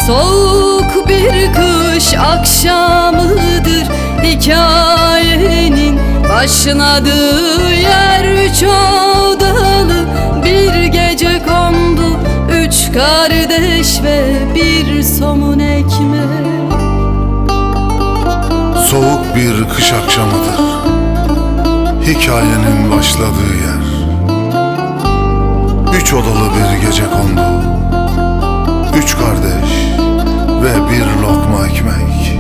Soğuk bir kış akşamıdır hikayenin başladığı yer. Üç odalı bir gece kondu, üç kardeş ve bir somun ekmek. Soğuk bir kış akşamıdır hikayenin başladığı yer. Üç odalı bir gece kondu, üç kardeş ve bir lokma ekmek.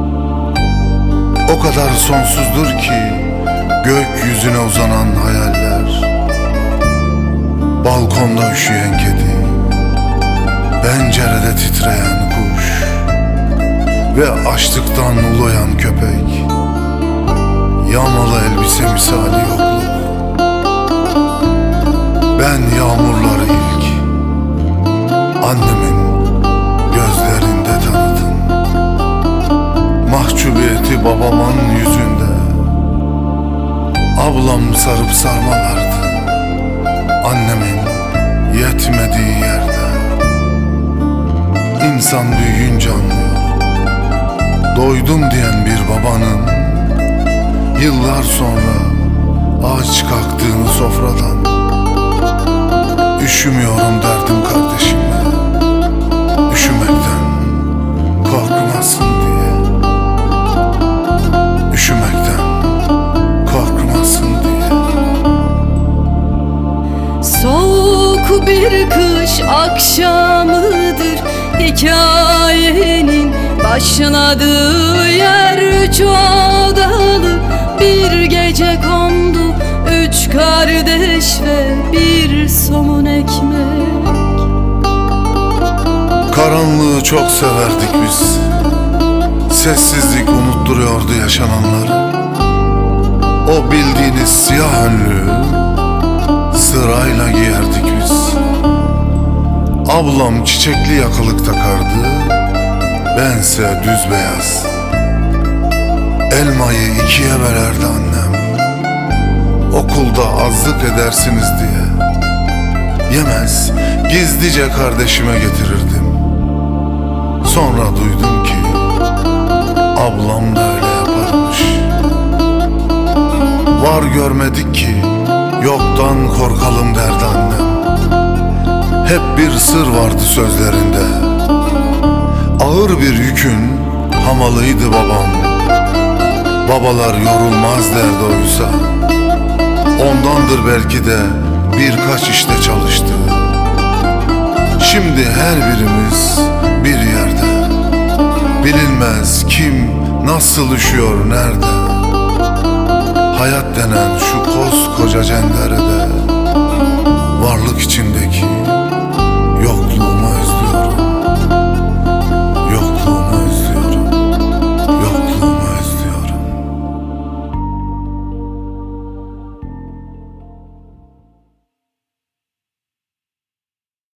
O kadar sonsuzdur ki gökyüzüne uzanan hayaller. Balkonda üşüyen kedi, pencerede titreyen kuş ve açlıktan ulayan köpek. Yağmalı elbise misali yokluk. Ben yağmurları ilk annemin gözlerinde tanıdım. Mahcubiyeti babamın yüzünde. Ablam sarıp sarmalardı annemin yetmediği yerde. İnsan büyüyünce anlıyor, doydum diyen bir babanın yıllar sonra aç kalktığını sofradan. Üşümüyorum derdim kardeşime, üşümekten korkmasın diye. Üşümekten korkmasın diye. Soğuk bir kış akşamıdır hikayenin başladığı yer. Üç odalı bir gece kondu, üç kardeş ve bir somun ekmek. Karanlığı çok severdik biz. Sessizlik unutturuyordu yaşananları. O bildiğiniz siyah önlüğü sırayla giyerdik biz. Ablam çiçekli yakalık takardı, bense düz beyaz. Elmayı ikiye bölerdi annem, okulda azlık edersiniz diye. Yemez, gizlice kardeşime getirirdim. Sonra duydum ki ablam da öyle yaparmış. Var görmedik ki yoktan korkalım derdi annem. Hep bir sır vardı sözlerinde. Ağır bir yükün hamalıydı babam. Babalar yorulmaz derdi oysa. Ondandır belki de birkaç işte çalıştı. Şimdi her birimiz bir yerde. Bilinmez kim nasıl üşüyor nerede. Hayat denen şu koskoca cenderede